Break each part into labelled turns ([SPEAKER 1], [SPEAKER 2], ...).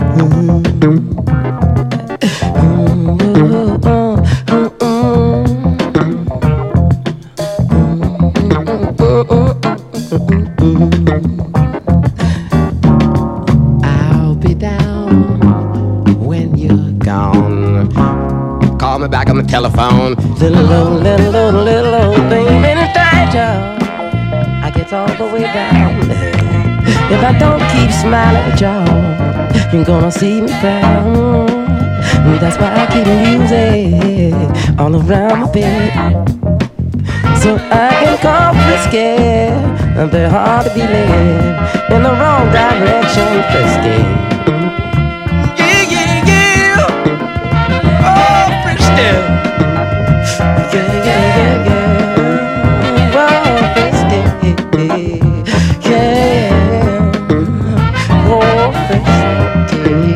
[SPEAKER 1] I'll be down when you're gone. Call me back on the telephone. Little old thing, anytime, y'all. I get all the way down. If I don't keep smiling at y'all, you're gonna see me frown. That's why I keep music all around my bed, so I can come frisky. And they're hard to be led in the wrong direction, frisky. Yeah, yeah, yeah. Oh, frisky. Yeah, yeah, yeah, yeah. Oh, frisky. Yeah. Oh, frisky.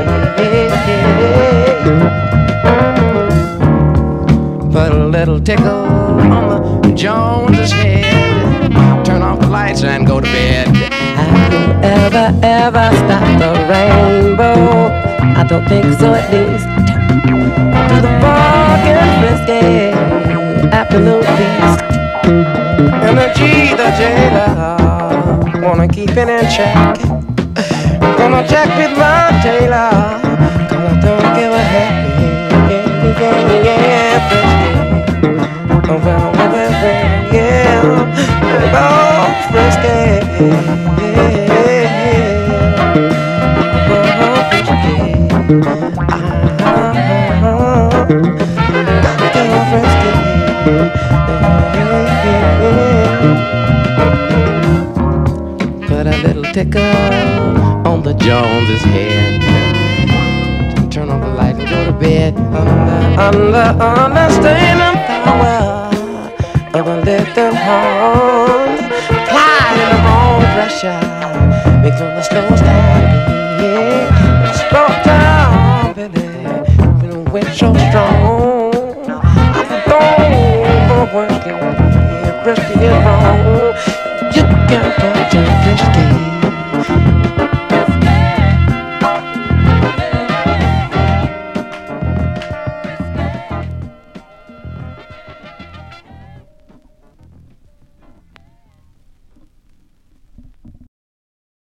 [SPEAKER 1] Put a little tickle on the Jones's head. Turn off the lights and go to bed. I'll ever stop the rainbow. I don't think so, at least. To the fucking frisky afternoon feast. And the G, the jailer, wanna keep it in check. Gonna check with my tailor, 'cause I don't give a heck. Yeah, frisky. Oh, well, yeah. Oh, frisky. Oh, frisky. Put a little tickle on the Jones's head. Turn on the light and go to bed. Understanding power of a little horn. Applied in the wrong pressure makes all the slow down. Yeah, slow down, baby. When the wind so strong, I'm going for working. Risky is wrong.